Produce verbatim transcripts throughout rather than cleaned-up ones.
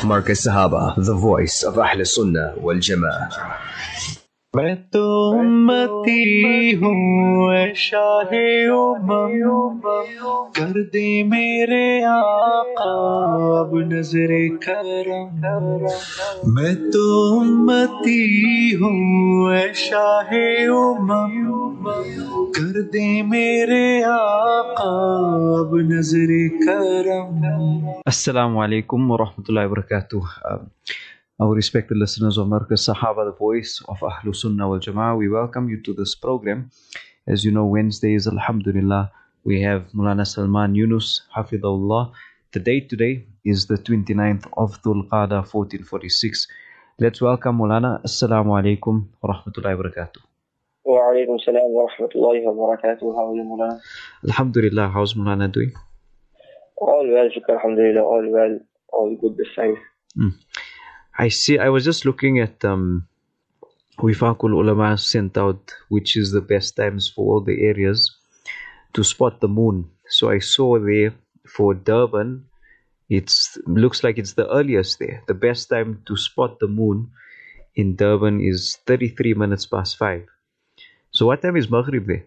Markaz Sahaba, the voice of Ahl Sunnah wal Jama'ah. मैं तो उम्मती हूँ ऐ शाहे उमम, कर दे मेरे आका अब नजरे करम। मैं तो उम्मती हूँ ऐ शाहे उमम, कर दे मेरे आका अब नजरे करम। Assalamu alaikum wa rahmatullahi wa barakatuh. Um, Our respected listeners of Markaz Sahaba, the voice of Ahlus Sunnah wal Jama'ah, we welcome you to this program. As you know, Wednesdays, Alhamdulillah, we have Mulana Salman Yunus, Hafidahullah. The date today is the twenty-ninth of Dhul Qa'dah, fourteen forty-six. Let's welcome Mulana. Assalamu alaikum wa rahmatullahi wa barakatuh. Wa alaikum salam wa rahmatullahi wa barakatuh. How are you, Mulana? Alhamdulillah, how's Mulana doing? All well, shukr, alhamdulillah, all well, all good this time. Mm. I see. I was just looking at um, Wifaqul Ulama sent out which is the best times for all the areas to spot the moon. So I saw there for Durban, it's looks like it's the earliest there. The best time to spot the moon in Durban is thirty-three minutes past five. So what time is Maghrib there?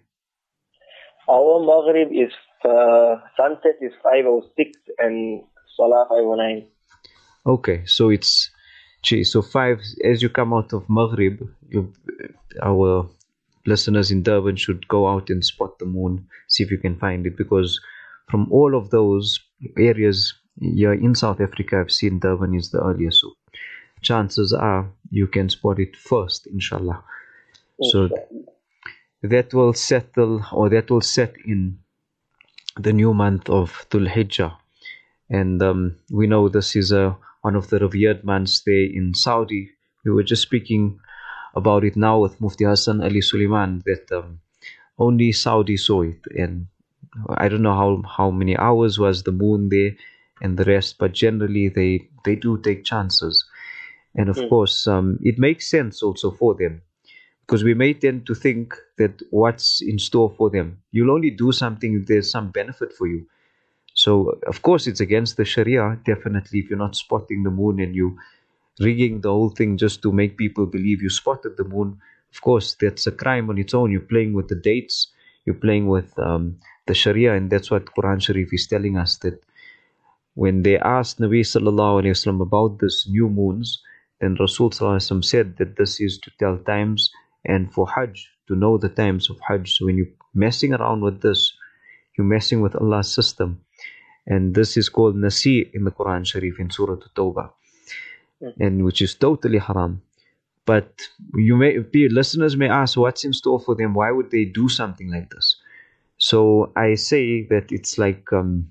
Our Maghrib is uh, sunset is five oh six and Salah five oh nine. Okay, so it's Gee, so five, as you come out of Maghrib, you, our listeners in Durban should go out and spot the moon, see if you can find it, because from all of those areas here in South Africa, I've seen Durban is the earliest. So chances are you can spot it first, inshallah. So that will settle, or that will set in the new month of Dhul Hijjah. And um, we know this is a one of the revered months there in Saudi. We were just speaking about it now with Mufti Hassan Ali Suleiman, that um, only Saudi saw it. And I don't know how, how many hours was the moon there and the rest, but generally they, they do take chances. And of mm. course, um, it makes sense also for them, because we may tend to think that what's in store for them. You'll only do something if there's some benefit for you. So, of course, it's against the Sharia, definitely, if you're not spotting the moon and you rigging the whole thing just to make people believe you spotted the moon. Of course, that's a crime on its own. You're playing with the dates, you're playing with um, the Sharia, and that's what Quran Sharif is telling us, that when they asked Nabi Sallallahu Alaihi Wasallam about this new moons, then Rasul Sallallahu Alaihi Wasallam said that this is to tell times and for Hajj, to know the times of Hajj. So when you're messing around with this, you're messing with Allah's system. And this is called Nasi in the Quran Sharif in Surah At-Tawbah, and which is totally haram. But you may, listeners may ask, what's in store for them? Why would they do something like this? So I say that it's like um,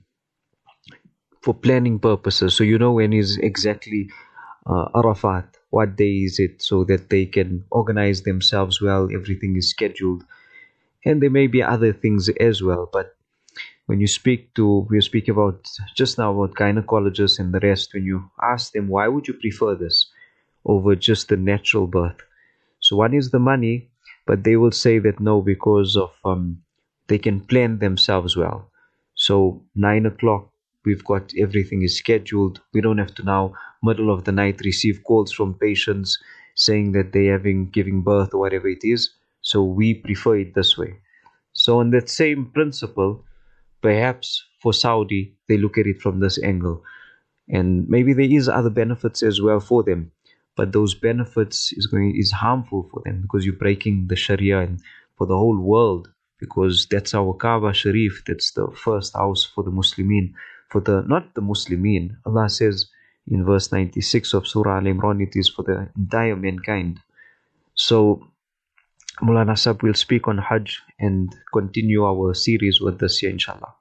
for planning purposes. So you know when is exactly uh, Arafat, what day is it, so that they can organize themselves well, everything is scheduled. And there may be other things as well, but when you speak to, we speak about just now about gynecologists and the rest, when you ask them, why would you prefer this over just the natural birth? So one is the money, but they will say that no, because of, um, they can plan themselves well. So nine o'clock, we've got everything is scheduled. We don't have to now, middle of the night, receive calls from patients saying that they're having, giving birth or whatever it is. So we prefer it this way. So on that same principle, perhaps for Saudi, they look at it from this angle. And maybe there is other benefits as well for them. But those benefits is going is harmful for them, because you're breaking the Sharia and for the whole world, because that's our Kaaba Sharif, that's the first house for the Muslimin. For the not the Muslimin, Allah says in verse ninety-six of Surah Al-Imran, it is for the entire mankind. So Mulana Sahab will speak on Hajj and continue our series with this year, inshallah.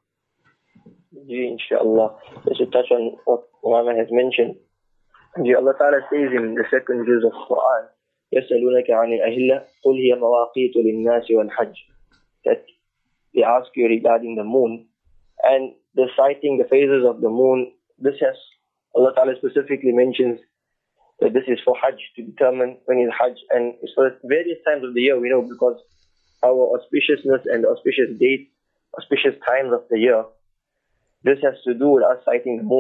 Inshallah. Just to touch on what Ulama has mentioned. Allah Ta'ala says in the second verse of Quran, يَسْأَلُونَكَ عَنِ الْأَهِلَّةِ قُلْ هِيَ مَوَاقِيتُ لِلنَّاسِ وَالْحَجِّ. That they ask you regarding the moon and the sighting, the phases of the moon. This has, Allah Ta'ala specifically mentions that this is for Hajj, to determine when is Hajj, and it's for various times of the year, we know, because our auspiciousness and auspicious dates, auspicious times of the year, this has to do with us sighting the moon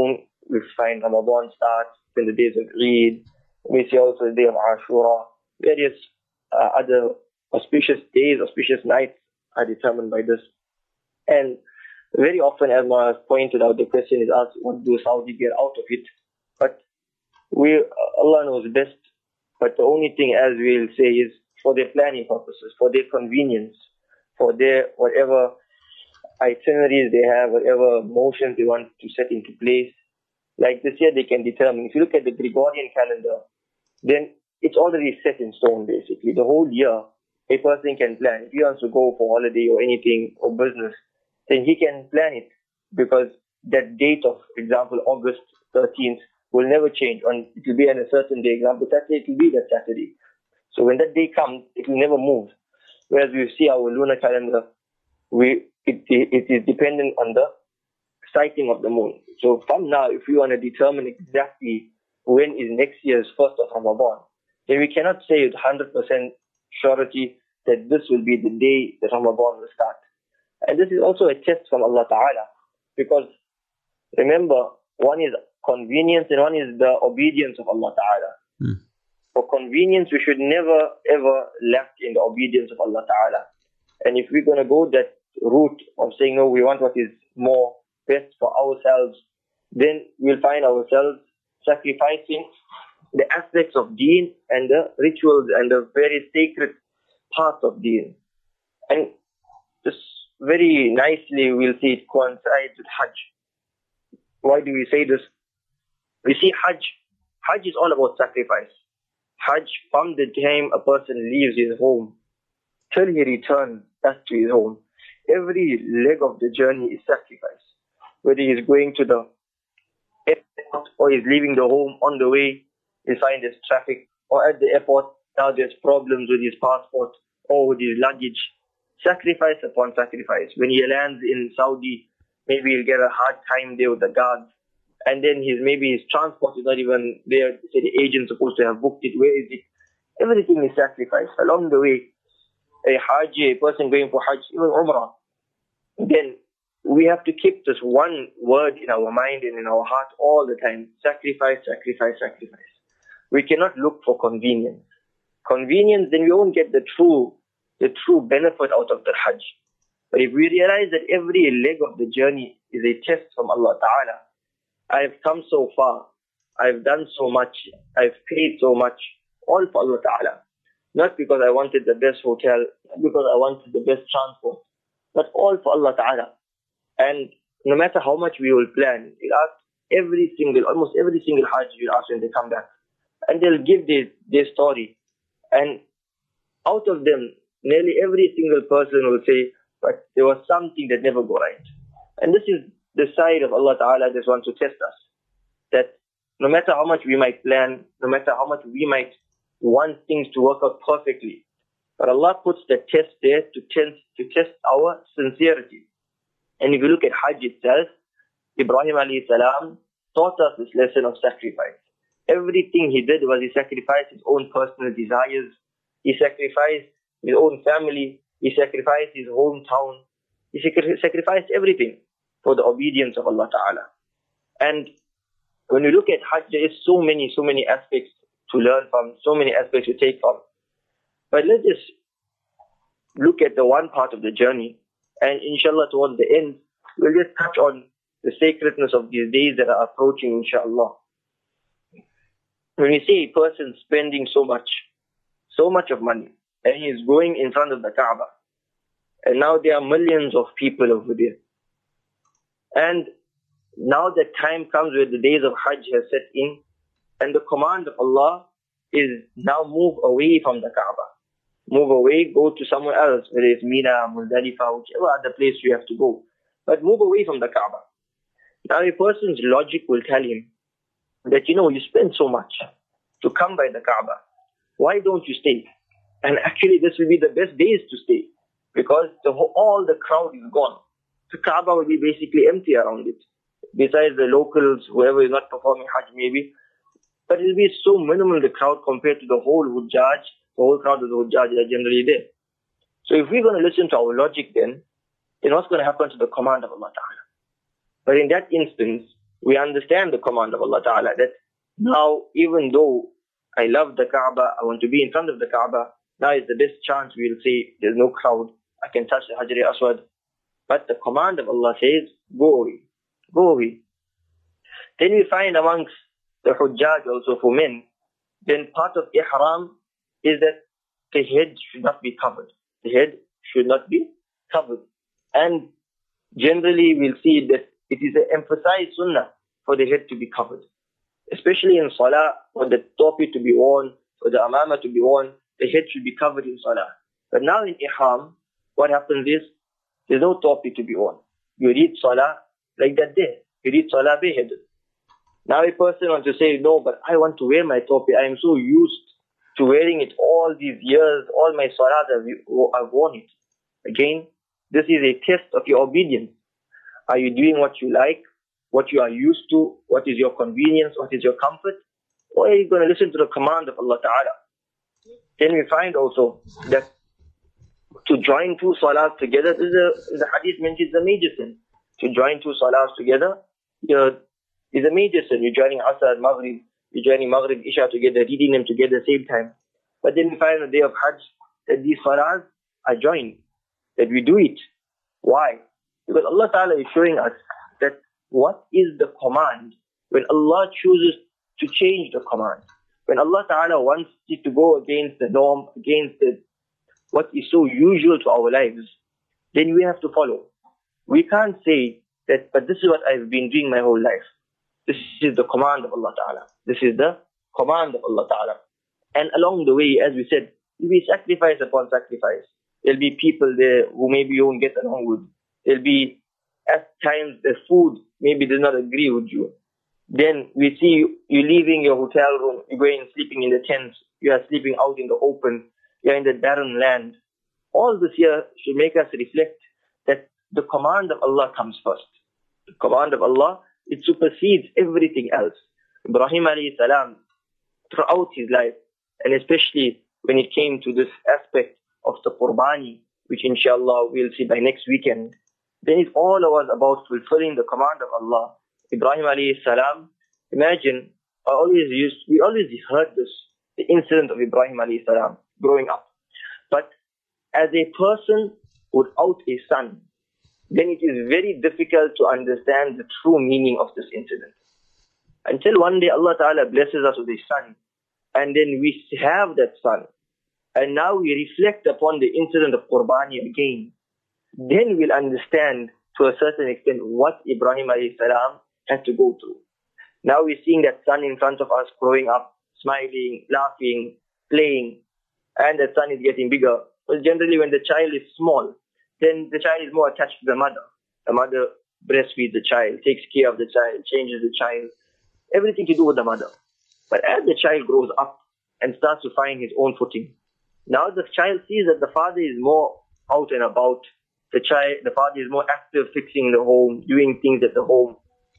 we find Ramadan starts, then the days of Eid. We see also the day of Ashura. Various uh, other auspicious days, auspicious nights are determined by this. And very often, as Mara has pointed out, the question is asked, what do Saudi get out of it? But we, Allah knows best. But the only thing, as we'll say, is for their planning purposes, for their convenience, for their whatever itineraries they have, whatever motions they want to set into place. Like this year, they can determine. If you look at the Gregorian calendar, then it's already set in stone, basically. The whole year, a person can plan. If he wants to go for holiday or anything or business, then he can plan it, because that date of, for example, August thirteenth will never change. On it will be on a certain day. Example, Saturday, it will be that Saturday. So when that day comes, it will never move. Whereas we see our lunar calendar, we it, it is dependent on the sighting of the moon. So from now, if we want to determine exactly when is next year's first of Ramadan, then we cannot say with one hundred percent surety that this will be the day that Ramadan will start. And this is also a test from Allah Ta'ala, because remember, one is convenience and one is the obedience of Allah Ta'ala. Hmm. For convenience, we should never ever lack in the obedience of Allah Ta'ala. And if we're going to go that route of saying, no, we want what is more best for ourselves, then we'll find ourselves sacrificing the aspects of deen and the rituals and the very sacred parts of deen. And just very nicely, we'll see it coincides with Hajj. Why do we say this? We see Hajj. Hajj is all about sacrifice. Hajj, from the time a person leaves his home till he returns back to his home, every leg of the journey is sacrifice. Whether he is going to the airport or he's leaving the home, on the way he finds there's traffic, or at the airport now there's problems with his passport or with his luggage. Sacrifice upon sacrifice. When he lands in Saudi, maybe he'll get a hard time there with the guards. And then his maybe his transport is not even there. Say the agent's supposed to have booked it. Where is it? Everything is sacrificed. Along the way, a Hajj, a person going for Hajj, even Umrah, then we have to keep this one word in our mind and in our heart all the time. Sacrifice, sacrifice, sacrifice. We cannot look for convenience. Convenience, then we won't get the true, the true benefit out of the Hajj. But if we realize that every leg of the journey is a test from Allah Ta'ala, I've come so far, I've done so much, I've paid so much, all for Allah Ta'ala. Not because I wanted the best hotel, not because I wanted the best transport, but all for Allah Ta'ala. And no matter how much we will plan, we'll ask every single, almost every single Hajj, we'll ask when they come back. And they'll give their, their story. And out of them, nearly every single person will say, but there was something that never go right. And this is the side of Allah Ta'ala that wants to test us. That no matter how much we might plan, no matter how much we might want things to work out perfectly, but Allah puts the test there to test, to test our sincerity. And if you look at Hajj itself, Ibrahim alayhi salam taught us this lesson of sacrifice. Everything he did was he sacrificed his own personal desires. He sacrificed his own family. He sacrificed his hometown. He sacrificed everything for the obedience of Allah Ta'ala. And when we look at Hajj, there is so many, so many aspects to learn from, so many aspects to take from. But let's just look at the one part of the journey, and inshallah towards the end, we'll just touch on the sacredness of these days that are approaching, inshallah. When we see a person spending so much, so much of money, and he is going in front of the Kaaba, and now there are millions of people over there, and now the time comes where the days of Hajj has set in, and the command of Allah is now move away from the Kaaba. Move away, go to somewhere else, whether it's Mina, Muzdalifah, whichever other place you have to go. But move away from the Kaaba. Now a person's logic will tell him that, you know, you spend so much to come by the Kaaba. Why don't you stay? And actually this will be the best days to stay, because the whole, all the crowd is gone. The Kaaba will be basically empty around it. Besides the locals, whoever is not performing Hajj maybe. But it will be so minimal, the crowd, compared to the whole Hujjaj, the whole crowd of the Hujjaj that are generally there. So if we're going to listen to our logic then, then what's going to happen to the command of Allah Ta'ala? But in that instance, we understand the command of Allah Ta'ala that now, even though I love the Kaaba, I want to be in front of the Kaaba, now is the best chance we'll say there's no crowd, I can touch the Hajar Aswad. But the command of Allah says, go away, go away. Then we find amongst the Hujjaj also for men, then part of Ihram is that the head should not be covered. The head should not be covered. And generally we'll see that it is an emphasized sunnah for the head to be covered. Especially in Salah, for the topi to be worn, for the amama to be worn, the head should be covered in Salah. But now in Ihram, what happens is, there's no topi to be worn. You read Salah like that there. You read Salah bareheaded. Now a person wants to say, no, but I want to wear my topi. I am so used to wearing it all these years. All my Salahs I've, I've worn it. Again, this is a test of your obedience. Are you doing what you like? What you are used to? What is your convenience? What is your comfort? Or are you going to listen to the command of Allah Ta'ala? Then we find also that to join two salahs together, this is a, the hadith mentions a major sin. To join two salahs together you know, is a major sin. You're joining Asr, Maghrib, you're joining Maghrib, Isha together, reading them together at the same time. But then we find on the day of Hajj that these salahs are joined, that we do it. Why? Because Allah Ta'ala is showing us that what is the command when Allah chooses to change the command. When Allah Ta'ala wants it to go against the norm, against the, what is so usual to our lives, then we have to follow. We can't say that, but this is what I've been doing my whole life. This is the command of Allah Ta'ala. This is the command of Allah Ta'ala. And along the way, as we said, there will be sacrifice upon sacrifice. There'll be people there who maybe you won't get along with. There'll be, at times, the food maybe does not agree with you. Then we see you, you leaving your hotel room, you're going sleeping in the tents, you are sleeping out in the open, you're in the barren land. All this here should make us reflect that the command of Allah comes first. The command of Allah, it supersedes everything else. Ibrahim alayhi salam, throughout his life, and especially when it came to this aspect of the Qurbani, which inshallah we'll see by next weekend, then it all was about fulfilling the command of Allah. Ibrahim alayhi salam, imagine, I always used, we always heard this, the incident of Ibrahim alayhi salam, growing up. But as a person without a son, then it is very difficult to understand the true meaning of this incident. Until one day Allah Ta'ala blesses us with a son, and then we have that son, and now we reflect upon the incident of Qurbani again, then we'll understand to a certain extent what Ibrahim alayhi salam had to go through. Now we're seeing that son in front of us growing up, smiling, laughing, playing, and that son is getting bigger. Well, generally when the child is small, then the child is more attached to the mother. The mother breastfeeds the child, takes care of the child, changes the child, everything to do with the mother. But as the child grows up and starts to find his own footing, now the child sees that the father is more out and about. The child, the father is more active, fixing the home, doing things at the home.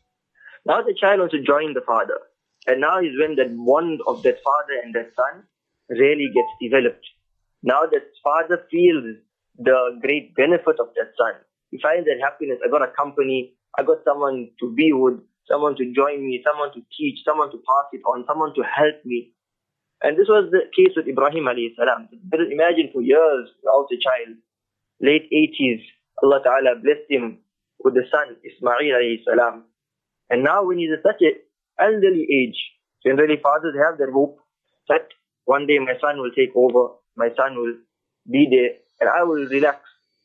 Now the child wants to join the father. And now is when that bond of that father and that son really gets developed. Now that father feels the great benefit of that son. He finds that happiness. I got a company, I got someone to be with, someone to join me, someone to teach, someone to pass it on, someone to help me. And this was the case with Ibrahim alayhi salam. Imagine for years without a child. Late eighties, Allah Ta'ala blessed him with the son, Ismail alayhi salam. And now when he's at such an elderly age, generally fathers have their hope that one day my son will take over, my son will be there, and I will relax.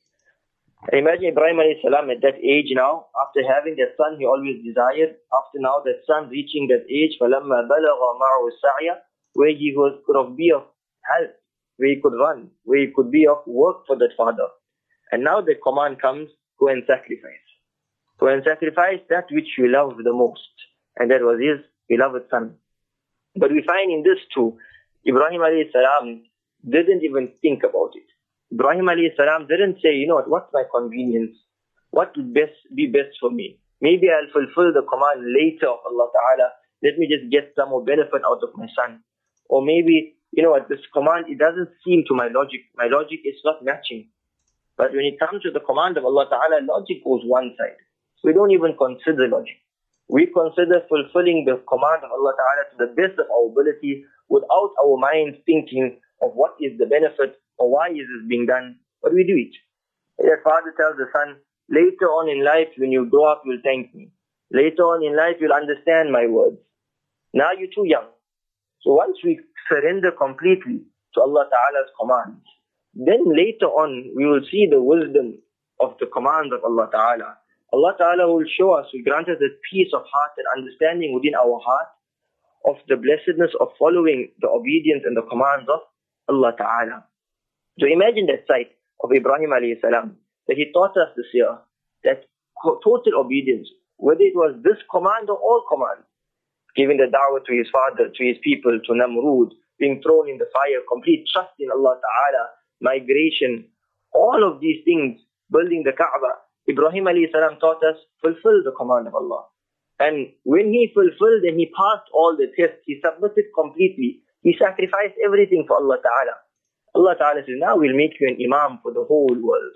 And imagine Ibrahim alayhi salam at that age now, after having that son he always desired, after now that son reaching that age, فَلَمَّا بَلَغَ مَعُهُ السَّعْيَ, where he was, could have be of help, where he could run, where he could be of work for that father. And now the command comes, go and sacrifice. Go and sacrifice that which you love the most. And that was his beloved son. But we find in this too, Ibrahim alayhi salam didn't even think about it. Ibrahim alayhi salam didn't say, you know what, what's my convenience? What would best be best for me? Maybe I'll fulfill the command later of Allah Ta'ala. Let me just get some more benefit out of my son. Or maybe, you know what, this command, it doesn't seem to my logic. My logic is not matching. But when it comes to the command of Allah Ta'ala, logic goes one side. We don't even consider logic. We consider fulfilling the command of Allah Ta'ala to the best of our ability without our minds thinking of what is the benefit or why is this being done, but we do it. Your father tells the son, later on in life when you grow up you'll thank me. Later on in life you'll understand my words. Now you're too young. So once we surrender completely to Allah Ta'ala's commands, then later on we will see the wisdom of the commands of Allah Ta'ala. Allah Ta'ala will show us, will grant us a peace of heart and understanding within our heart of the blessedness of following the obedience and the commands of Allah Ta'ala. So imagine that sight of Ibrahim alayhi salam, that he taught us this year, that total obedience, whether it was this command or all commands, giving the da'wah to his father, to his people, to Namrud, being thrown in the fire, complete trust in Allah Ta'ala, migration, all of these things, building the Kaaba. Ibrahim alayhi salam taught us, fulfill the command of Allah. And when he fulfilled and he passed all the tests, he submitted completely, he sacrificed everything for Allah Ta'ala. Allah Ta'ala says, now we'll make you an imam for the whole world.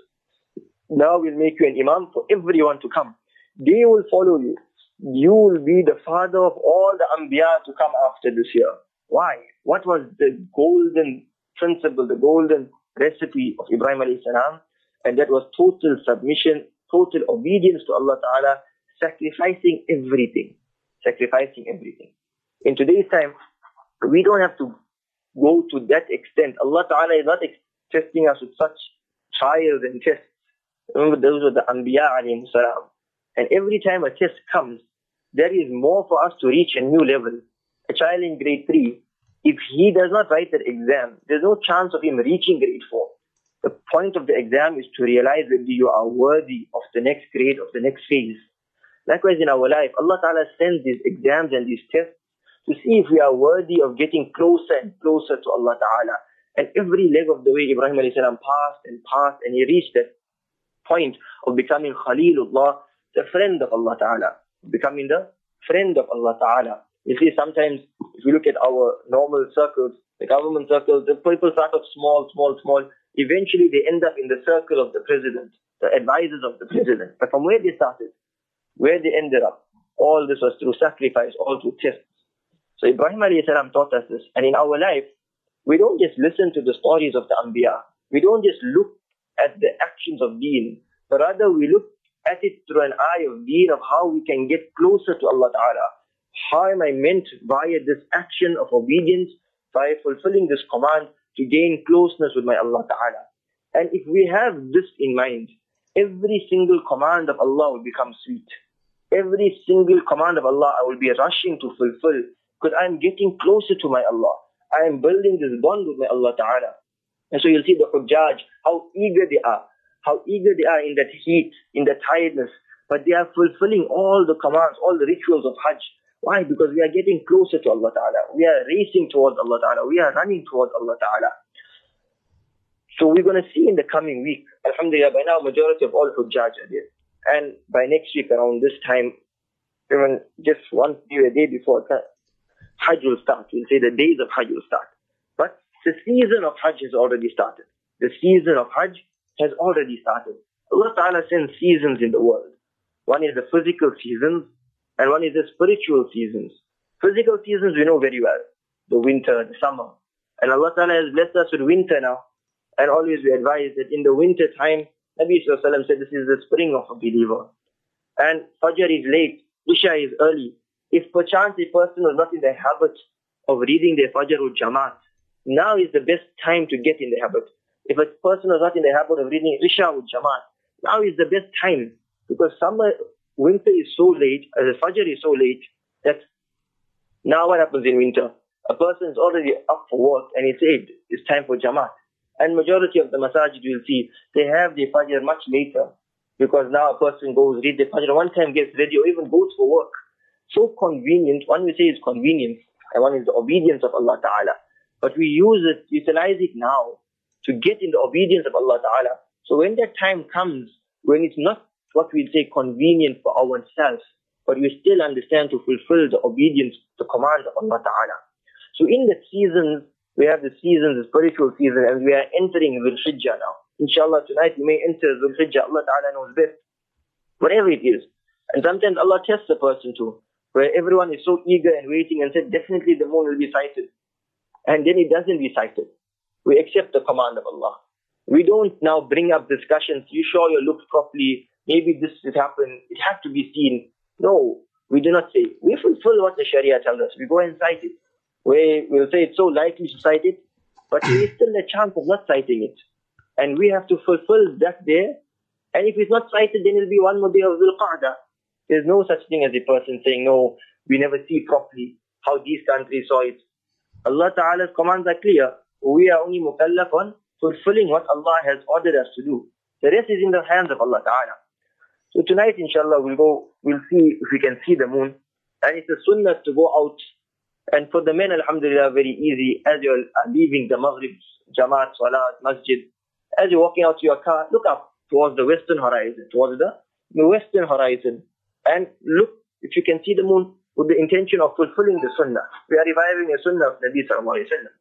Now we'll make you an imam for everyone to come. They will follow you. You will be the father of all the Anbiya to come after this year. Why? What was the golden principle, the golden recipe of Ibrahim alayhi salam? And that was total submission, total obedience to Allah Ta'ala, sacrificing everything. Sacrificing everything. In today's time, we don't have to go to that extent. Allah Ta'ala is not testing us with such trials and tests. Remember, those were the Anbiya alayhi salam. And every time a test comes, there is more for us to reach a new level. A child in grade three, if he does not write that exam, there's no chance of him reaching grade four. The point of the exam is to realize whether you are worthy of the next grade, of the next phase. Likewise in our life, Allah Ta'ala sends these exams and these tests to see if we are worthy of getting closer and closer to Allah Ta'ala. And every leg of the way, Ibrahim alayhi salam passed and passed, and he reached that point of becoming Khalilullah, the friend of Allah Ta'ala, becoming the friend of Allah Ta'ala. You see, sometimes if we look at our normal circles, the government circles, the people start off small, small, small. Eventually they end up in the circle of the president, the advisors of the president. But from where they started, where they ended up, all this was through sacrifice, all through tests. So Ibrahim alayhi salam taught us this. And in our life, we don't just listen to the stories of the Anbiya. We don't just look at the actions of deen, but rather we look at it through an eye of deen, of how we can get closer to Allah Ta'ala. How am I meant via this action of obedience, by fulfilling this command, to gain closeness with my Allah Ta'ala. And if we have this in mind, every single command of Allah will become sweet. Every single command of Allah I will be rushing to fulfill, because I am getting closer to my Allah. I am building this bond with my Allah Ta'ala. And so you'll see the Hujjaj, how eager they are, how eager they are in that heat, in that tiredness, but they are fulfilling all the commands, all the rituals of Hajj. Why? Because we are getting closer to Allah Ta'ala. We are racing towards Allah Ta'ala. We are running towards Allah Ta'ala. So we're going to see in the coming week, alhamdulillah, by now majority of all Hujjaj are there. And by next week around this time, even just one day, a day before, Hajj will start. We'll say the days of Hajj will start. But the season of Hajj has already started. The season of Hajj has already started. Allah Ta'ala sends seasons in the world. One is the physical seasons, and one is the spiritual seasons. Physical seasons we know very well. The winter, the summer. And Allah Ta'ala has blessed us with winter now. And always we advise that in the winter time, Nabi Sallallahu Alaihi Wasallam said this is the spring of a believer. And Fajr is late, Isha is early. If perchance a person was not in the habit of reading their Fajr with Jamaat, now is the best time to get in the habit. If a person was not in the habit of reading Isha with Jamaat, now is the best time. Because summer, winter is so late, as the Fajr is so late, that now what happens in winter? A person is already up for work and it's eight, it's time for Jamaat. And majority of the masajid you will see, they have the Fajr much later. Because now a person goes, read the Fajr, one time gets ready or even goes for work. So convenient, one we say is convenience, and one is the obedience of Allah Ta'ala. But we use it, utilize it now to get in the obedience of Allah Ta'ala. So when that time comes, when it's not what we say convenient for ourselves, but we still understand to fulfill the obedience, the command of Allah Ta'ala. So in that season, we have the season, the spiritual season, and we are entering Dhul Hijjah now. Inshallah, tonight we may enter Dhul Hijjah. Allah Ta'ala knows best. Whatever it is. And sometimes Allah tests a person too. where everyone is so eager and waiting and said, definitely the moon will be sighted. And then it doesn't be sighted. We accept the command of Allah. We don't now bring up discussions, you sure you looked properly, maybe this has happened, it has to be seen. No, we do not say. We fulfill what the Sharia tells us. We go and sight it. We will say it's so likely to sight it, but there is still a chance of not sighting it. And we have to fulfill that there. And if it's not sighted, then it'll be one more day of Dhul Qa'dah. There's no such thing as a person saying, no, we never see properly how these countries saw it. Allah Ta'ala's commands are clear. We are only mukallaf on fulfilling what Allah has ordered us to do. The rest is in the hands of Allah Ta'ala. So tonight, inshallah, we'll go, we'll see if we can see the moon. And it's a sunnah to go out. And for the men, alhamdulillah, very easy. As you're leaving the Maghrib, Jamaat, Salat, Masjid, as you're walking out to your car, look up towards the western horizon, towards the, the western horizon. And look, if you can see the moon, with the intention of fulfilling the sunnah. We are reviving the sunnah of Nabi sallallahu alayhi wa sallam.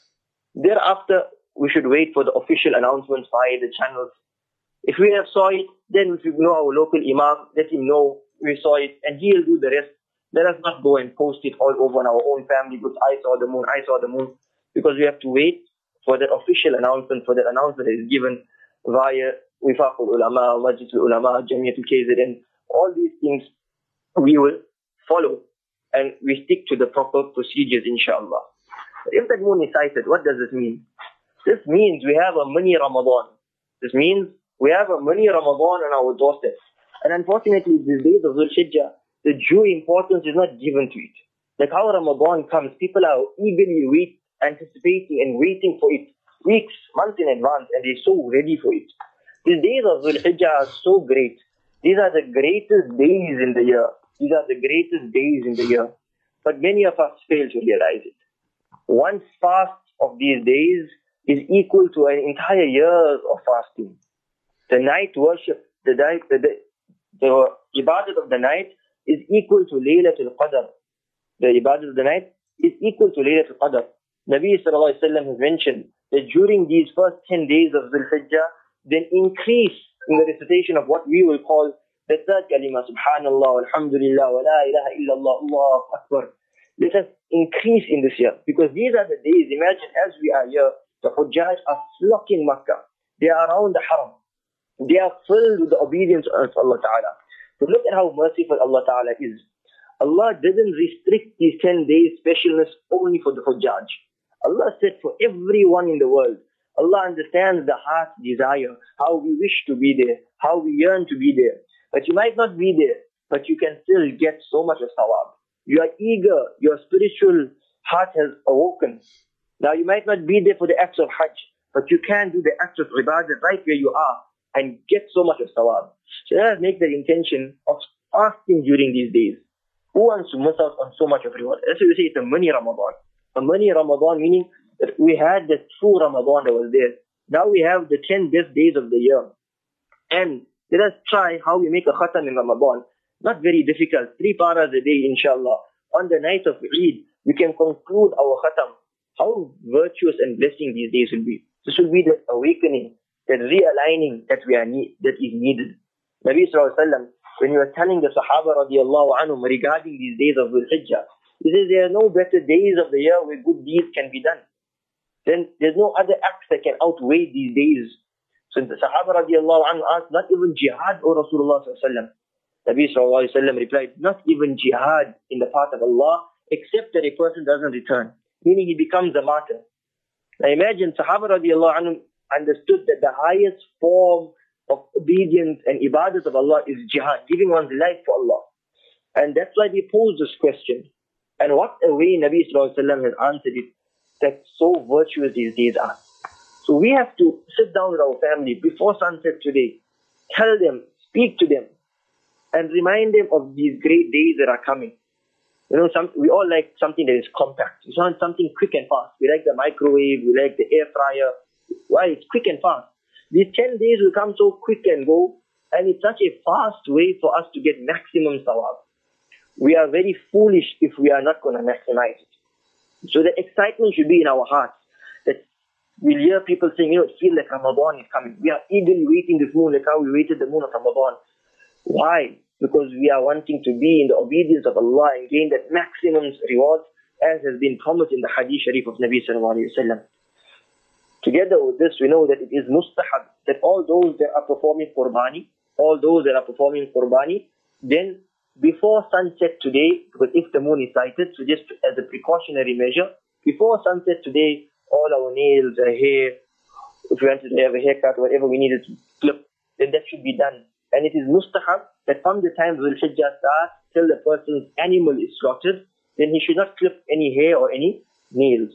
Thereafter, we should wait for the official announcements via the channels. If we have saw it, then if we know our local imam, let him know we saw it, and he'll do the rest. Let us not go and post it all over on our own family groups. I saw the moon, I saw the moon. Because we have to wait for that official announcement, for that announcement that is given via Wifaqul Ulama, Majlisul Ulama, Jamiatul K Z N. All these things we will follow, and we stick to the proper procedures, inshallah. If that moon is sighted, what does this mean? This means we have a mini Ramadan. This means we have a mini Ramadan on our doorstep. And unfortunately, these days of Dhul Hijjah, the due importance is not given to it. Like how Ramadan comes, people are eagerly wait, anticipating and waiting for it weeks, months in advance, and they're so ready for it. These days of Dhul Hijjah are so great. These are the greatest days in the year. These are the greatest days in the year. But many of us fail to realize it. One fast of these days is equal to an entire year of fasting. The night worship, the night, the, the, the ibadat of the night is equal to Laylatul Qadr. The ibadat of the night is equal to Laylatul Qadr. Nabi sallallahu alayhi wa sallam has mentioned that during these first ten days of Dhul Hijjah, then increase in the recitation of what we will call the third kalima, Subhanallah, Alhamdulillah, wa la ilaha illallah, Allahu Akbar. Let us increase in this year, because these are the days. Imagine as we are here, the Hujjaj are flocking Makkah. They are around the Haram. They are filled with the obedience of Allah Ta'ala. So look at how merciful Allah Ta'ala is. Allah didn't restrict these ten days specialness only for the Hujjaj. Allah said for everyone in the world. Allah understands the heart's desire, how we wish to be there, how we yearn to be there. But you might not be there, but you can still get so much of sawab. You are eager, your spiritual heart has awoken. Now you might not be there for the acts of Hajj, but you can do the acts of ibadah right where you are and get so much of sawab. So let us make the intention of fasting during these days. Who wants to miss out on so much of reward? That's why we say it's a mini Ramadan. A mini Ramadan meaning that we had the true Ramadan that was there. Now we have the ten best days of the year. And let us try how we make a khatam in Ramadan. Not very difficult. Three paras a day, inshallah. On the night of Eid, we can conclude our khatam. How virtuous and blessing these days will be. This will be the awakening, that realigning that we are need, that is needed. Nabi sallallahu alaihi wasallam, when he was telling the Sahaba radiallahu anhum regarding these days of Dhul Hijjah, he says there are no better days of the year where good deeds can be done. Then there's no other acts that can outweigh these days. So the Sahaba radiallahu anhu asked, not even jihad, O Rasulullah sallallahu alaihi wasallam. Nabi sallallahu alaihi wasallam replied, not even jihad in the path of Allah, except that a person doesn't return. Meaning he becomes a martyr. Now imagine Sahaba radiallahu anhu understood that the highest form of obedience and ibadat of Allah is jihad, giving one's life for Allah. And that's why they posed this question. And what a way Nabi sallallahu alaihi wasallam has answered it, that so virtuous these days are. So we have to sit down with our family before sunset today, tell them, speak to them, and remind them of these great days that are coming. You know, some, we all like something that is compact. We want something quick and fast. We like the microwave, we like the air fryer. Why? It's quick and fast. These ten days will come so quick and go, and it's such a fast way for us to get maximum sawab. We are very foolish if we are not going to maximize it. So the excitement should be in our hearts. That we'll hear people saying, you know, it feels like Ramadan is coming. We are eagerly waiting this moon like how we waited the moon of Ramadan. Why? because we are wanting to be in the obedience of Allah and gain that maximum reward, as has been promised in the Hadith Sharif of Nabi Sallallahu Alaihi Wasallam. Together with this, we know that it is mustahab that all those that are performing Qurbani, all those that are performing Qurbani, then before sunset today, because if the moon is sighted, so just as a precautionary measure, before sunset today, all our nails, our hair, if we wanted to have a haircut, whatever we needed to clip, then that should be done. And it is mustahab that from the time Dhul Hijjah starts till the person's animal is slaughtered, then he should not clip any hair or any nails.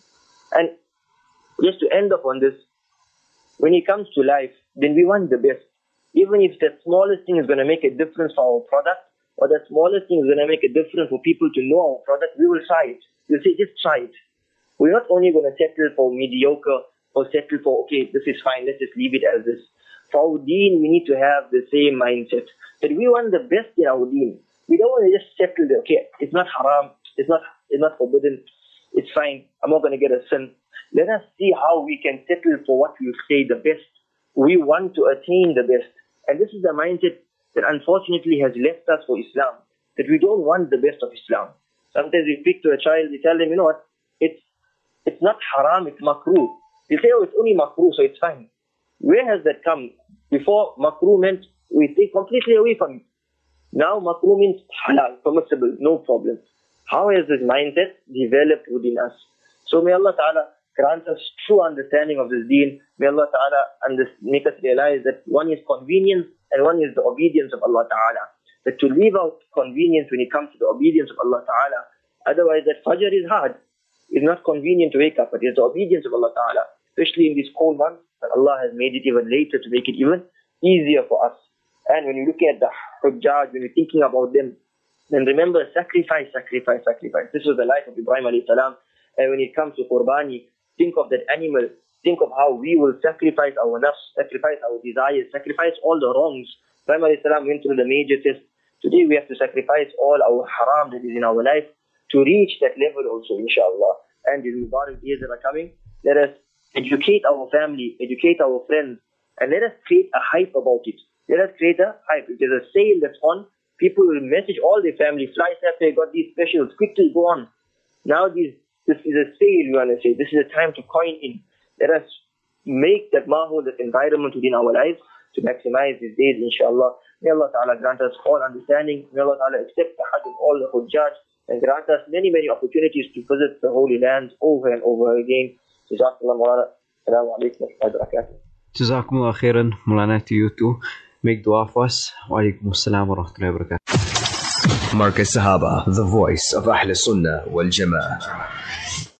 And just to end up on this, when it comes to life, then we want the best. Even if the smallest thing is going to make a difference for our product, or the smallest thing is going to make a difference for people to know our product, we will try it. We'll say, just try it. We're not only going to settle for mediocre or settle for, okay, this is fine, let's just leave it as this. For our deen, we need to have the same mindset, that we want the best in our deen. We don't want to just settle there, okay, it's not haram, it's not, it's not forbidden, it's fine, I'm not going to get a sin. Let us see how we can settle for what we say the best. We want to attain the best. And this is the mindset that unfortunately has left us for Islam, that we don't want the best of Islam. Sometimes we speak to a child, we tell them, you know what, it's it's not haram, it's makruh. They say, oh, it's only makruh, so it's fine. Where has that come? Before, makruh meant we stay completely away from it. Now makruh means halal, permissible, no problem. How has this mindset developed within us? So may Allah Ta'ala grant us true understanding of this deen. May Allah Ta'ala under- make us realize that one is convenience and one is the obedience of Allah Ta'ala. That to leave out convenience when it comes to the obedience of Allah Ta'ala. Otherwise that Fajr is hard. It's not convenient to wake up, but it's the obedience of Allah Ta'ala. Especially in these cold months, that Allah has made it even later to make it even easier for us. And when you look at the Hujjaj, when you're thinking about them, then remember, sacrifice, sacrifice, sacrifice. This was the life of Ibrahim alayhi salam. And when it comes to Qurbani, think of that animal. Think of how we will sacrifice our nafs, sacrifice our desires, sacrifice all the wrongs. Ibrahim alayhi salam went through the major test. Today we have to sacrifice all our haram that is in our life to reach that level also, inshallah. And the Mubarak days that are coming, let us educate our family, educate our friends, and let us create a hype about it. Let us create a hype. If there's a sale that's on, people will message all their family, fly Saturday, got these specials, quickly go on. Now these, this is a sale, you want to say. This is a time to coin in. Let us make that mahul, that environment within our lives to maximize these days, inshallah. May Allah Ta'ala grant us all understanding. May Allah Ta'ala accept the hajj of all the hujjaj and grant us many, many opportunities to visit the Holy Lands over and over again. Jazakallah Mawlana. Assalamu alaikum wa rahmatullahi wa barakatuh. Jazakumullah khairan, Mulana, to you too. Make dua for us. Wa alaikum assalam wa rahmatullahi wa barakatuh. Markaz Sahaba, the voice of Ahl Sunnah wal Jama'ah.